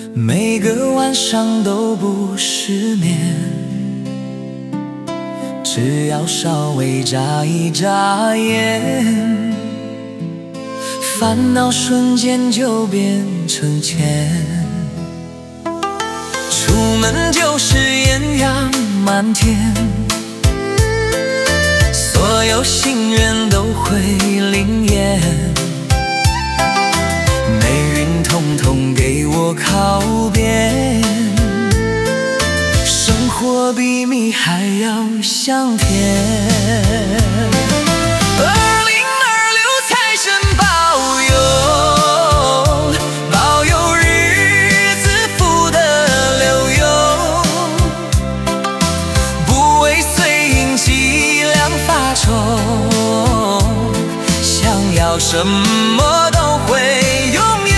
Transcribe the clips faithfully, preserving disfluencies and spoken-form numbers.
每个晚上都不失眠，只要稍微眨一眨眼，烦恼瞬间就变成钱。出门就是艳阳满天，所有心愿都会灵验，霉运统统给我考遍，生活比蜜还要香甜。二零二六财神保佑，保佑日子福的流涌，不为岁运伎俩发愁，想要什么都会拥有。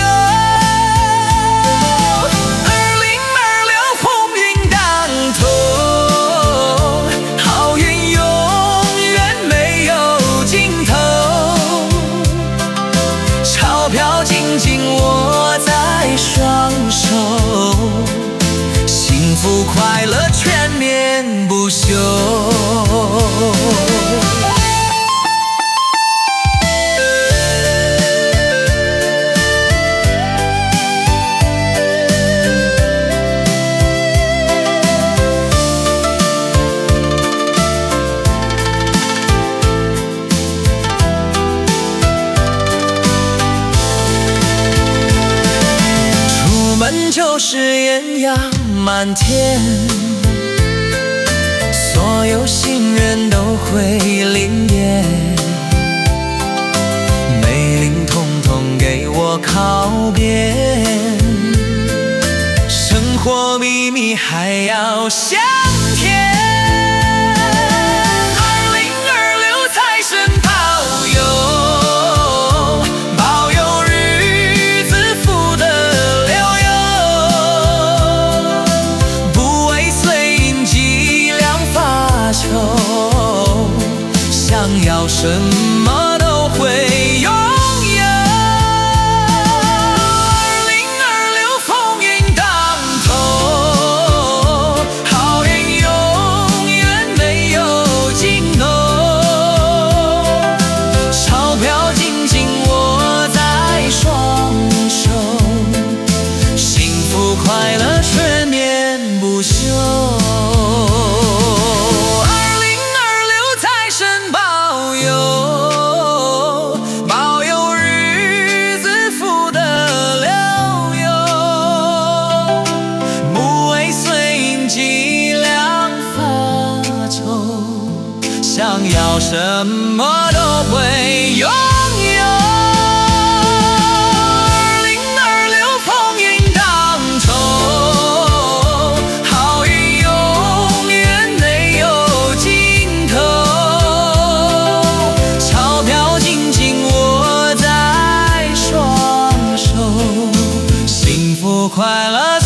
二零二六鸿运当头，好运永远没有尽头，钞票紧紧握在双手，幸福快乐全面不休。就是艳阳满天，所有心愿都会灵验，美灵统统给我考遍，生活比蜜还要香甜。想要什么都会拥有。二零二六鸿运当头，好运永远没有尽头，钞票紧紧握在双手，幸福快乐全面不休。想要什么都会拥有。二零二六鸿运当头，好运永远没有尽头，钞票紧紧握在双手，幸福快乐